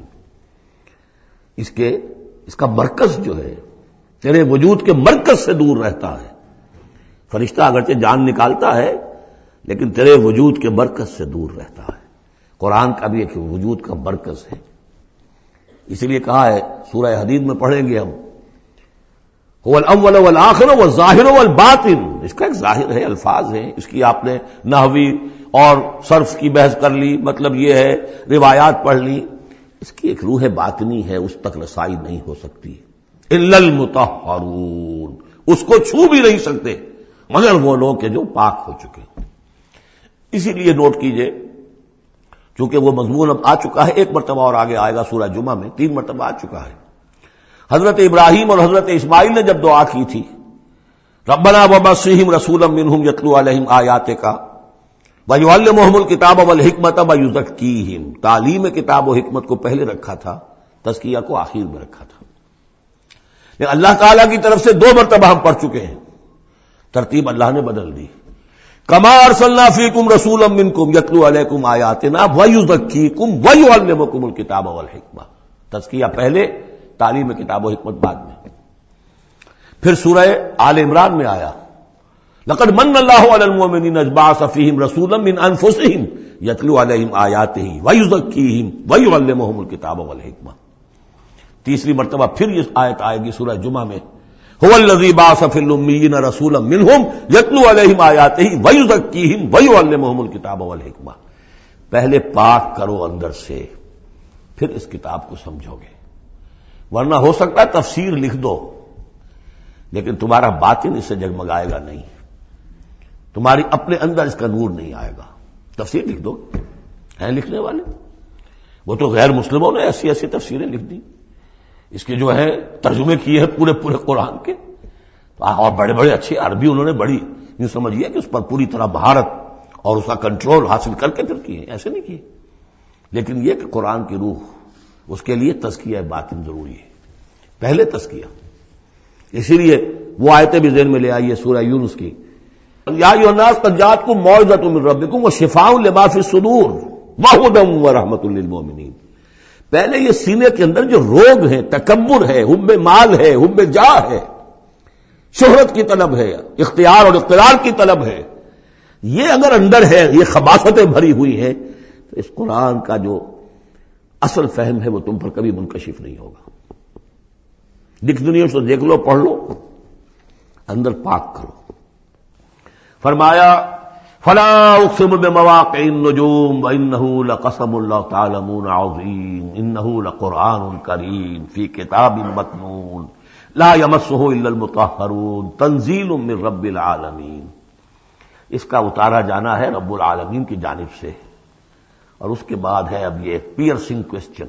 اس کا مرکز جو ہے تیرے وجود کے مرکز سے دور رہتا ہے۔ فرشتہ اگرچہ جان نکالتا ہے لیکن تیرے وجود کے مرکز سے دور رہتا ہے، قرآن کا بھی ایک وجود کا مرکز ہے، اسی لیے کہا ہے سورہ حدید میں پڑھیں گے ہم، هو الاول والآخر والظاہر والباطن، اس کا ایک ظاہر ہے، الفاظ ہیں، اس کی آپ نے نحوی اور صرف کی بحث کر لی، مطلب یہ ہے روایات پڑھ لی، اس کی ایک روح باطنی ہے، اس تک رسائی نہیں ہو سکتی، الا المطہرون، اس کو چھو بھی نہیں سکتے مگر وہ لوگ کہ جو پاک ہو چکے۔ اسی لیے نوٹ کیجئے، چونکہ وہ مضمون اب آ چکا ہے، ایک مرتبہ اور آگے آئے گا سورہ جمعہ میں، 3 مرتبہ آ چکا ہے۔ حضرت ابراہیم اور حضرت اسماعیل نے جب دعا کی تھی ربنا وبعث رسولا منہم یتلو علیہم آیاتک ویعلمہم الکتاب والحکمۃ ویزکیہم، تعلیم کتاب و حکمت کو پہلے رکھا تھا، تزکیہ کو آخر میں رکھا تھا، لیکن اللہ تعالیٰ کی طرف سے 2 مرتبہ ہم پڑھ چکے ہیں، ترتیب اللہ نے بدل دی، کما ارسلنا فیکم رسولا منکم یتلو علیکم آیاتنا ویزکیکم ویعلمکم الکتاب والحکمہ، تزکیہ پہلے، تعلیم کتاب و حکمت بعد میں۔ پھر سورہ آل عمران میں آیا لقد من اللہ علی المؤمنین اذ بعث فیہم رسولا من انفسہم یتلو علیہم آیاتہ ویزکیہم ویعلمہم الکتاب والحکمہ. تیسری مرتبہ پھر یہ آیت آئے گی سورہ جمعہ میں، هو الذی بعث فی الامیین رسولا منہم یتلو علیہم آیاتہ ویزکیہم ویعلمہم الکتاب والحکمہ. پہلے پاک کرو اندر سے، پھر اس کتاب کو سمجھو گے. ورنہ ہو سکتا ہے تفسیر لکھ دو لیکن تمہارا باطن اس سے جگمگائے گا نہیں، تمہاری اپنے اندر اس کا نور نہیں آئے گا. تفسیر لکھ دو، ہیں لکھنے والے، وہ تو غیر مسلموں نے ایسی ایسی تفسیریں لکھ دی، اس کے جو ہے ترجمے کیے ہیں پورے پورے قرآن کے، اور بڑے بڑے اچھے عربی انہوں نے بڑی یوں سمجھیے کہ اس پر پوری طرح مہارت اور اس کا کنٹرول حاصل کر کے پھر کیے، ایسے نہیں کیے. لیکن یہ کہ قرآن کی روح، اس کے لیے تزکیہ باطن ضروری ہے، پہلے تزکیہ. اسی لیے وہ آیتیں بھی ذہن میں لے آئیے سورہ یونس کی، یا ایھا الناس قد جاءتکم موعظۃ من ربکم وشفاء لما فی الصدور وہدی ورحمۃ للمؤمنین. پہلے یہ سینے کے اندر جو روگ ہیں، تکبر ہے، حب مال ہے، حب جاہ ہے، شہرت کی طلب ہے، اختیار اور اقتدار کی طلب ہے، یہ اگر اندر ہے، یہ خباثتیں بھری ہوئی ہیں، تو اس قرآن کا جو اصل فہم ہے وہ تم پر کبھی منکشف نہیں ہوگا. ڈکشنریوں سے دیکھ لو، پڑھ لو، اندر پاک کرو. فرمایا فلا اقسم بمواقع النجوم وانه لقسم لو تعلمون عظیم انه لقرآن کریم فی کتاب مکنون لا یمسہ الا المطہرون تنزیل من رب العالمین. اس کا اتارا جانا ہے رب العالمین کی جانب سے. اور اس کے بعد ہے اب یہ پیئرسنگ کوسچن،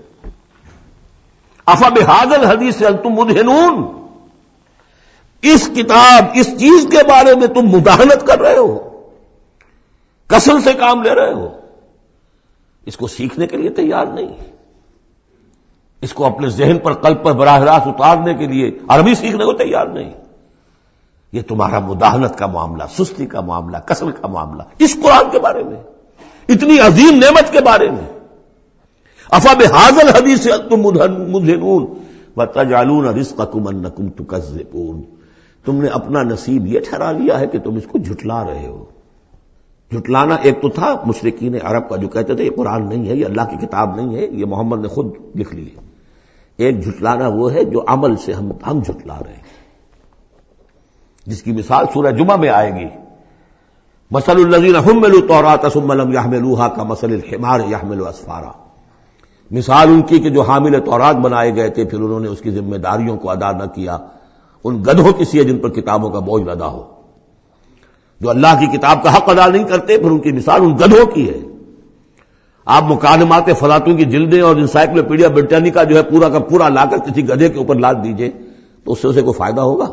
افبہذا الحدیث انتم مدہنون. اس کتاب، اس چیز کے بارے میں تم مداہنت کر رہے ہو، کسل سے کام لے رہے ہو، اس کو سیکھنے کے لیے تیار نہیں، اس کو اپنے ذہن پر، قلب پر براہ راست اتارنے کے لیے عربی سیکھنے کو تیار نہیں. یہ تمہارا مداہنت کا معاملہ، سستی کا معاملہ، کسل کا معاملہ اس قرآن کے بارے میں، اتنی عظیم نعمت کے بارے میں. افبہذا الحدیث انتم مدہنون وتجعلون رزقکم انکم تکذبون. تم نے اپنا نصیب یہ ٹھہرا لیا ہے کہ تم اس کو جھٹلا رہے ہو. جھٹلانا ایک تو تھا مشرکین عرب کا جو کہتے تھے یہ قرآن نہیں ہے، یہ اللہ کی کتاب نہیں ہے، یہ محمد نے خود لکھ لی ہے. ایک جھٹلانا وہ ہے جو عمل سے ہم جھٹلا رہے ہیں، جس کی مثال سورہ جمعہ میں آئے گی. مثل الذین حملوا التوراۃ ثم لم يحملوها كمثل الحمار يحمل اسفارا. مثال ان کی کہ جو حامل تورات بنائے گئے تھے پھر انہوں نے اس کی ذمہ داریوں کو ادا نہ کیا، ان گدھوں کی سی ہے جن پر کتابوں کا بوجھ لدا ہو. جو اللہ کی کتاب کا حق ادا نہیں کرتے پھر ان کی مثال ان گدھوں کی ہے. آپ مکالمات فلاطوں کی جلدیں اور انسائکلوپیڈیا برٹانیکا جو ہے پورا کا پورا لا کر کسی گدھے کے اوپر لاد دیجئے تو اس سے اسے کوئی فائدہ ہوگا؟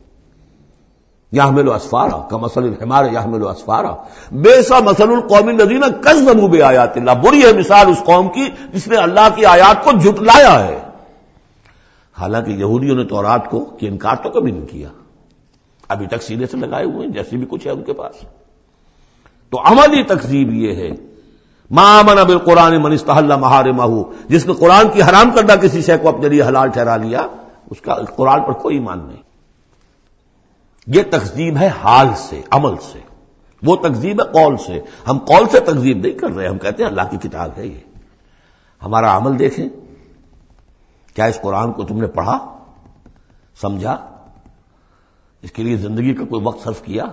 یحمل اسفارا کمثل الحمار یحمل اسفارا بئس مثل القوم الذین کذبوا بآیات اللہ. بری ہے مثال اس قوم کی جس نے اللہ کی آیات کو جھٹلایا ہے. حالانکہ یہودیوں نے تورات کو کہ انکار تو کبھی نہیں کیا، ابھی تک سینے سے لگائے ہوئے ہیں جیسے بھی کچھ ہے ان کے پاس. تو عملی تکذیب یہ ہے ما آمن بالقرآن من استحل محارمہ، جس نے قرآن کی حرام کردہ کسی شے کو اپنے لیے حلال ٹھہرا لیا اس کا قرآن پر کوئی ایمان نہیں. یہ تکذیب ہے حال سے، عمل سے. وہ تکذیب ہے قول سے. ہم قول سے تکذیب نہیں کر رہے، ہم کہتے ہیں اللہ کی کتاب ہے یہ. ہمارا عمل دیکھیں، کیا اس قرآن کو تم نے پڑھا، سمجھا، اس کے لیے زندگی کا کوئی وقت صرف کیا؟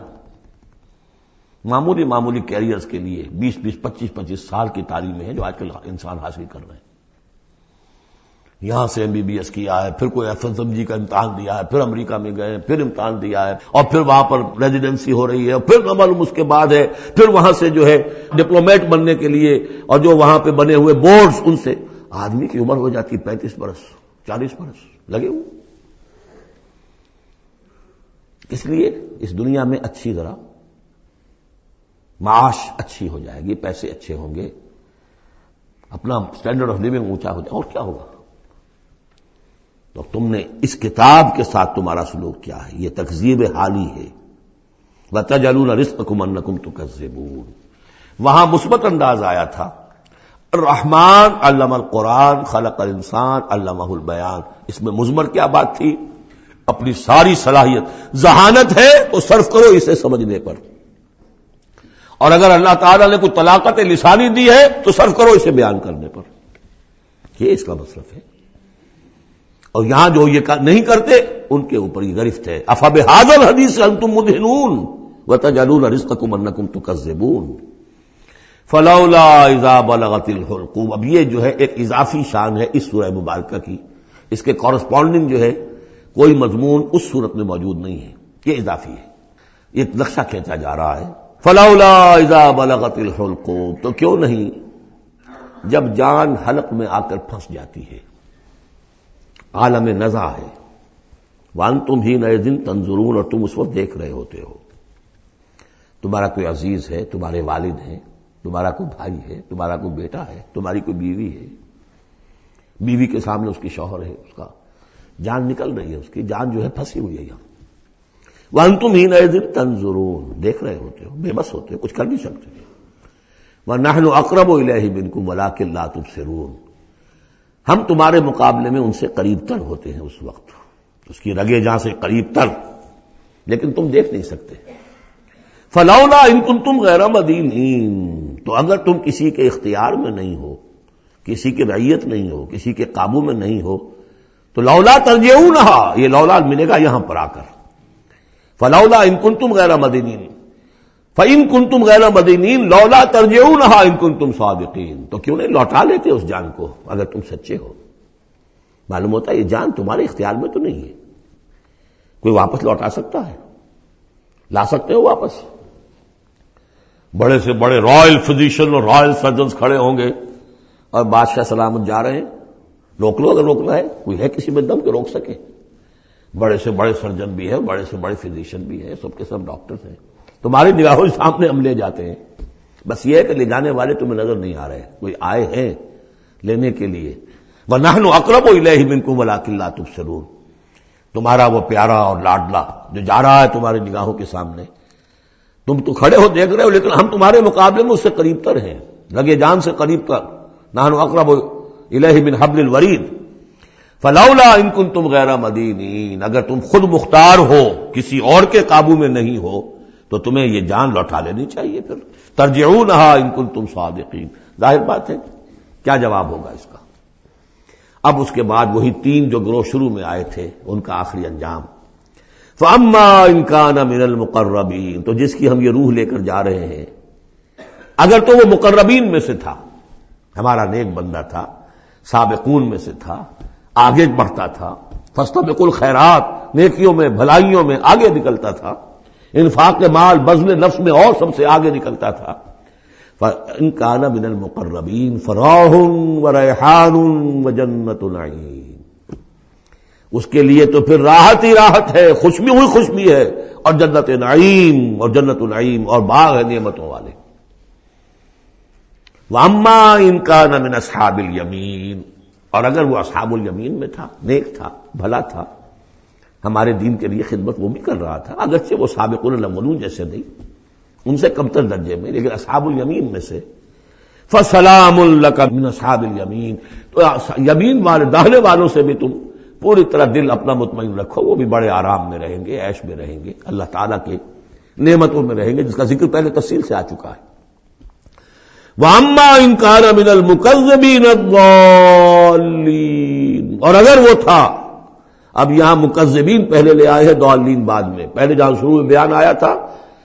معمولی کیریئرز کے لیے 20 25 سال کی تعلیمیں ہیں جو آج کل انسان حاصل کر رہے ہیں. یہاں سے MBBS کیا ہے، پھر کوئی FSMG کا امتحان دیا ہے، پھر امریکہ میں گئے، پھر امتحان دیا ہے، اور پھر وہاں پر ریزیڈنسی ہو رہی ہے، پھر معلوم اس کے بعد ہے، پھر وہاں سے جو ہے ڈپلومیٹ بننے کے لیے اور جو وہاں پہ بنے ہوئے بورڈز، ان سے آدمی کی عمر ہو جاتی 35 برس 40 برس لگے ہوئے. اس لیے اس دنیا میں اچھی ذرا معاش اچھی ہو جائے گی، پیسے اچھے ہوں گے، اپنا سٹینڈرڈ آف لیونگ اونچا ہو جائے، اور کیا ہوگا. تو تم نے اس کتاب کے ساتھ تمہارا سلوک کیا ہے، یہ تکذیب حالی ہے. وَتَجْعَلُونَ رِزْقَكُمْ أَنَّكُمْ تُكَذِّبُونَ. وہاں مثبت انداز آیا تھا، الرحمن علم القرآن خلق الانسان علمہ البیان. اس میں مضمر کیا بات تھی؟ اپنی ساری صلاحیت، ذہانت ہے تو صرف کرو اسے سمجھنے پر، اور اگر اللہ تعالیٰ نے کوئی طلاقت لسانی دی ہے تو صرف کرو اسے بیان کرنے پر. یہ اس کا مصرف ہے. اور یہاں جو یہ نہیں کرتے ان کے اوپر یہ گرفت ہے. افبہذا الحدیث انتم مدہنون وتجعلون رزقکم انکم تکذبون فلولا اذا بلغت الحلقوم. اب یہ جو ہے ایک اضافی شان ہے اس سورہ مبارکہ کی، اس کے کورسپونڈنگ جو ہے کوئی مضمون اس صورت میں موجود نہیں ہے، یہ اضافی ہے، ایک نقشہ کھینچا جا رہا ہے. فلولا اذا بلغت الحلقوم، تو کیوں نہیں جب جان حلق میں آ کر پھنس جاتی ہے، عالم نزع ہے، وانتم حینئذ تنظرون، اور تم اس وقت دیکھ رہے ہوتے ہو، تمہارا کوئی عزیز ہے، تمہارے والد ہیں، تمہارا کوئی بھائی ہے، تمہارا کوئی بیٹا ہے، تمہاری کوئی بیوی ہے، بیوی کے سامنے اس کی شوہر ہے، اس کا جان نکل رہی ہے، اس کی جان جو ہے پھنسی ہوئی ہے یہاں. وانتم حینئذ تنظرون، دیکھ رہے ہوتے ہو، بے بس ہوتے ہو، کچھ کر نہیں سکتے. وَنَحْنُ أَقْرَبُ إِلَيْهِ مِنْكُمْ وَلَٰكِن لَّا تُبْصِرُونَ، ہم تمہارے مقابلے میں ان سے قریب تر ہوتے ہیں اس وقت، اس کی رگے جہاں سے قریب تر، لیکن تم دیکھ نہیں سکتے. فلولا ان کنتم غیر مدینین، تو اگر تم کسی کے اختیار میں نہیں ہو، کسی کی رعیت نہیں ہو، کسی کے قابو میں نہیں ہو، تو لولا ترجعونہا، یہ لولا ملے گا یہاں پر آ کر. فلولا ان کنتم غیر مدینین، فإن کنتم غیر مدینین لولا ترجعونہا ان کنتم صادقین، تو کیوں نہیں لوٹا لیتے اس جان کو اگر تم سچے ہو. معلوم ہوتا ہے یہ جان تمہارے اختیار میں تو نہیں ہے، کوئی واپس لوٹا سکتا ہے؟ لا سکتے ہو واپس؟ بڑے سے بڑے رائل فزیشین اور رائل سرجنز کھڑے ہوں گے اور بادشاہ سلامت جا رہے ہیں، روک لو اگر روکنا ہے، کوئی ہے کسی میں دم کے روک سکے؟ بڑے سے بڑے سرجن بھی ہے، بڑے سے بڑے فزیشین بھی ہے، سب کے سب ڈاکٹرز ہیں، تمہاری نگاہوں کے سامنے ہم لے جاتے ہیں، بس یہ ہے کہ لے جانے والے تمہیں نظر نہیں آ رہے، کوئی آئے ہیں لینے کے لیے. وَنَحْنُ أَقْرَبُ إِلَيْهِ مِنْكُمْ وَلَٰكِن لَّا تُبْصِرُونَ، تمہارا وہ پیارا اور لاڈلا جو جا رہا ہے تمہاری نگاہوں کے سامنے، تم تو کھڑے ہو دیکھ رہے ہو، لیکن ہم تمہارے مقابلے میں اس سے قریب تر ہیں، لگے جان سے قریب تر. نحن اقرب الیہ من حبل الورید فلولا ان کنتم غیر مدینین، اگر تم خود مختار ہو، کسی اور کے قابو میں نہیں ہو، تو تمہیں یہ جان لوٹا لینی چاہیے. پھر ترجعونہا ان کنتم صادقین. ظاہر بات ہے کیا جواب ہوگا اس کا. اب اس کے بعد وہی تین جو گروہ شروع میں آئے تھے ان کا آخری انجام. فَأَمَّا إِن كَانَ مِنَ الْمُقَرَّبِينَ، تو جس کی ہم یہ روح لے کر جا رہے ہیں، اگر تو وہ مقربین میں سے تھا، ہمارا نیک بندہ تھا، سابقون میں سے تھا، آگے بڑھتا تھا، فاستبقوا الخیرات، نیکیوں میں بھلائیوں میں آگے نکلتا تھا، انفاق مال بذل نفس میں اور سب سے آگے نکلتا تھا. فَإِن كَانَ مِنَ الْمُقَرَّبِينَ فَرَاحٌ وَرَيْحَانٌ وَجَنَّةُ نَعِيمٍ، اس کے لیے تو پھر راحت ہی راحت ہے، خوشبی ہوئی خوشبی ہے، اور جنت نعیم، اور جنت النعیم اور باغ ہے نعمتوں والے. وَأَمَّا إِن كَانَ مِنْ أَصْحَابِ الْيَمِينِ، اور اگر وہ اصحاب الیمین میں تھا، نیک تھا، بھلا تھا، ہمارے دین کے لیے خدمت وہ بھی کر رہا تھا، اگرچہ وہ سابقون الاولون جیسے نہیں، ان سے کمتر درجے میں، لیکن اصحاب الیمین میں سے. فَسَلَامٌ لَكَ مِنْ أَصْحَابِ الْيَمِينِ، تو یمین والے داہنے والوں سے بھی تم پوری طرح دل اپنا مطمئن رکھو، وہ بھی بڑے آرام میں رہیں گے، عیش میں رہیں گے، اللہ تعالیٰ کے نعمتوں میں رہیں گے، جس کا ذکر پہلے تفصیل سے آ چکا ہے. وَأَمَّا إِن كَانَ مِنَ الْمُكَذِّبِينَ الضَّالِّينَ، اور اگر وہ تھا، اب یہاں مکذبین پہلے لے آئے ہیں، ضالین بعد میں. پہلے جہاں شروع میں بیان آیا تھا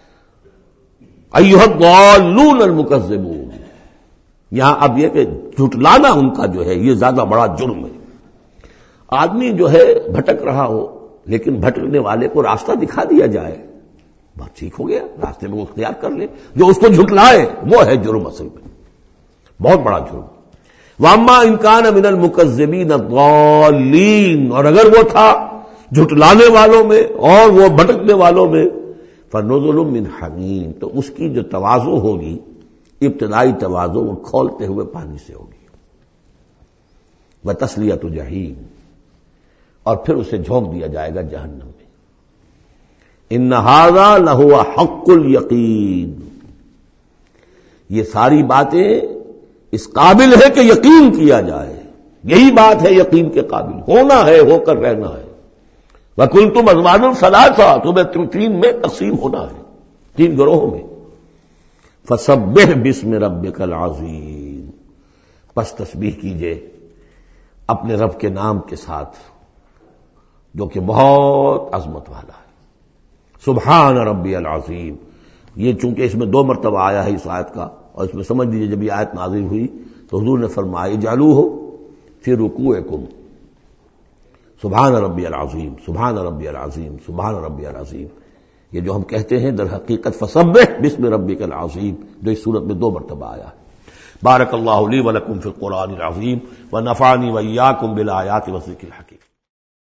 ایھا الضالون المکذبون، یہاں اب یہ کہ جھٹلانا ان کا جو ہے یہ زیادہ بڑا جرم ہے. آدمی جو ہے بھٹک رہا ہو، لیکن بھٹکنے والے کو راستہ دکھا دیا جائے، بات ٹھیک ہو گیا، راستے میں وہ اختیار کر لے. جو اس کو جھٹلائے وہ ہے جرم، اصل میں بہت بڑا جرم. وَأَمَّا إِن كَانَ مِنَ الْمُكَذِّبِينَ الضَّالِّينَ، اور اگر وہ تھا جھٹلانے والوں میں اور وہ بھٹکنے والوں میں، فَنُزُلٌ مِّنْ حَمِيمٍ، تو اس کی جو تواضع ہوگی، ابتدائی تواضع، وہ کھولتے ہوئے پانی سے ہوگی. وَتَصْلِيَةُ جَحِيمٍ، اور پھر اسے جھونک دیا جائے گا جہنم میں. ان ھذا لہو حق الیقین، یہ ساری باتیں اس قابل ہے کہ یقین کیا جائے، یہی بات ہے یقین کے قابل، ہونا ہے، ہو کر رہنا ہے. وَكُنْتُمْ أَزْوَاجًا ثَلَاثًا، تمہیں تین میں تقسیم ہونا ہے، تین گروہوں میں. فَسَبِّحْ بِاسْمِ رَبِّكَ الْعَظِيمِ، پس تسبیح کیجئے اپنے رب کے نام کے ساتھ جو کہ بہت عظمت والا ہے. سبحان ربی العظیم، یہ چونکہ اس میں 2 مرتبہ آیا ہے اس آیت کا، اور اس میں سمجھ لیجیے جب یہ آیت نازل ہوئی تو حضور نے فرمایا اجعلوہ فی رکوعکم، سبحان ربی العظیم، سبحان ربی العظیم، سبحان ربی العظیم. یہ جو ہم کہتے ہیں در حقیقت فسبح باسم ربک العظیم، جو اس صورت میں 2 مرتبہ آیا ہے. بارک اللہ لی ولکم فی القرآن العظیم ونفعنی وإیاکم بالآیات والذکر الحکیم.